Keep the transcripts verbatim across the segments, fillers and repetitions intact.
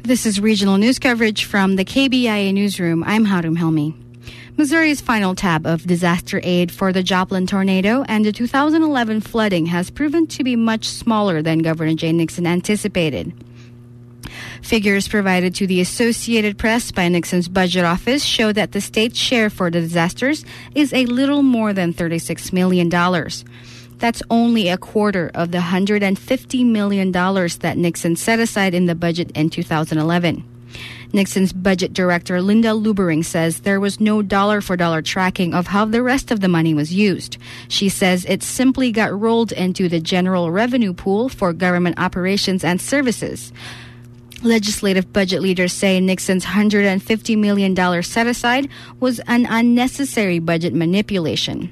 This is regional news coverage from the K B I A Newsroom. I'm Harum Helmi. Missouri's final tab of disaster aid for the Joplin tornado and the two thousand eleven flooding has proven to be much smaller than Governor Jay Nixon anticipated. Figures provided to the Associated Press by Nixon's budget office show that the state's share for the disasters is a little more than thirty-six million dollars. That's only a quarter of the one hundred fifty million dollars that Nixon set aside in the budget in two thousand eleven. Nixon's budget director, Linda Lubering, says there was no dollar-for-dollar tracking of how the rest of the money was used. She says it simply got rolled into the general revenue pool for government operations and services. Legislative budget leaders say Nixon's one hundred fifty million dollars set-aside was an unnecessary budget manipulation.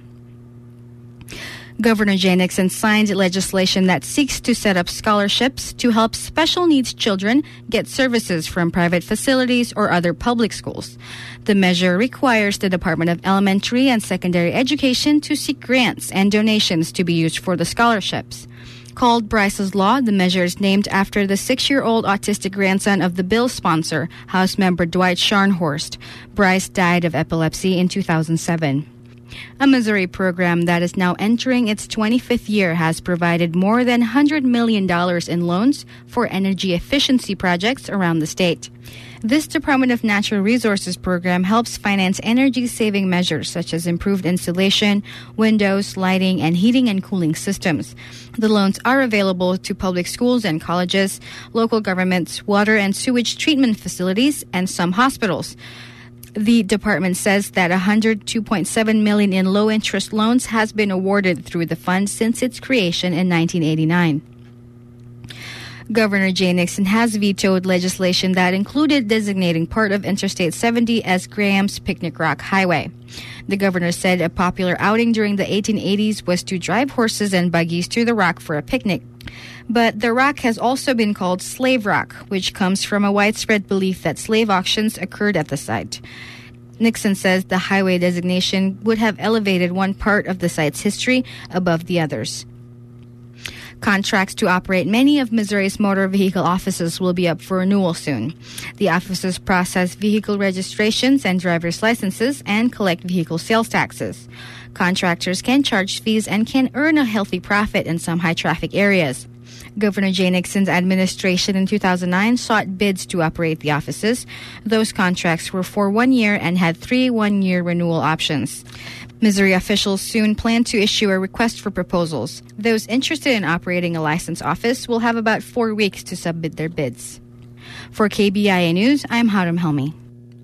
Governor Jay Nixon signed legislation that seeks to set up scholarships to help special needs children get services from private facilities or other public schools. The measure requires the Department of Elementary and Secondary Education to seek grants and donations to be used for the scholarships. Called Bryce's Law, the measure is named after the six-year-old autistic grandson of the bill's sponsor, House member Dwight Scharnhorst. Bryce died of epilepsy in two thousand seven. A Missouri program that is now entering its twenty-fifth year has provided more than one hundred million dollars in loans for energy efficiency projects around the state. This Department of Natural Resources program helps finance energy-saving measures such as improved insulation, windows, lighting, and heating and cooling systems. The loans are available to public schools and colleges, local governments, water and sewage treatment facilities, and some hospitals. The department says that one hundred two point seven million dollars in low-interest loans has been awarded through the fund since its creation in nineteen eighty-nine. Governor Jay Nixon has vetoed legislation that included designating part of Interstate seventy as Graham's Picnic Rock Highway. The governor said a popular outing during the eighteen eighties was to drive horses and buggies to the rock for a picnic. But the rock has also been called Slave Rock, which comes from a widespread belief that slave auctions occurred at the site. Nixon says the highway designation would have elevated one part of the site's history above the others. Contracts to operate many of Missouri's motor vehicle offices will be up for renewal soon. The offices process vehicle registrations and driver's licenses and collect vehicle sales taxes. Contractors can charge fees and can earn a healthy profit in some high-traffic areas. Governor Jay Nixon's administration in two thousand nine sought bids to operate the offices. Those contracts were for one year and had three one-year renewal options. Missouri officials soon plan to issue a request for proposals. Those interested in operating a licensed office will have about four weeks to submit their bids. For K B I A News, I'm Harum Helmi.